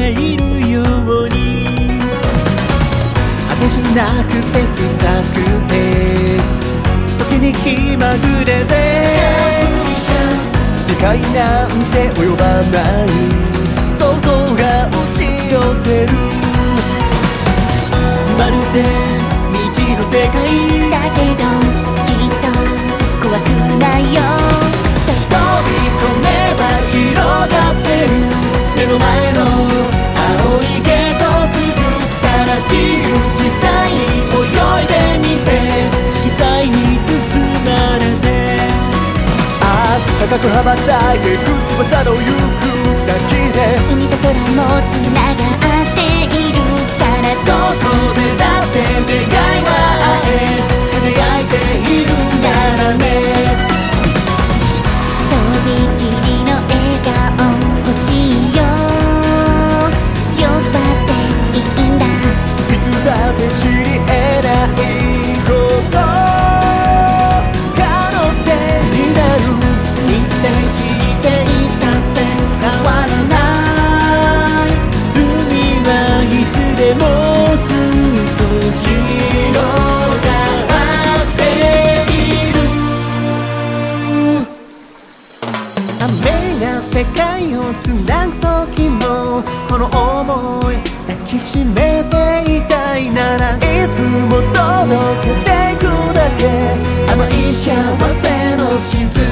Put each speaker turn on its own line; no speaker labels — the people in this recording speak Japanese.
ているように激しくなくて深くて時に気まぐれで理解なんて及ばない想像が押し寄せるまるで未知の世界
だけどきっと怖くないよ
飛び込めば広がってる目の前の青いゲートくぐったら自由自在に泳いでみて色彩に包まれて高く羽ばたいてく翼の行く先で
海と空もつながっているから
どこでだって願いは会え輝いているならね
とびきりの笑顔欲しいよ欲張っていいんだ
いつだって知り得ないこと可能性になるいつでしていたって変わらない海はいつでもずっと広がっている雨が世界をつなぐ時もこの想い抱きしめていたいならいつも届けていくだけ甘い幸せの静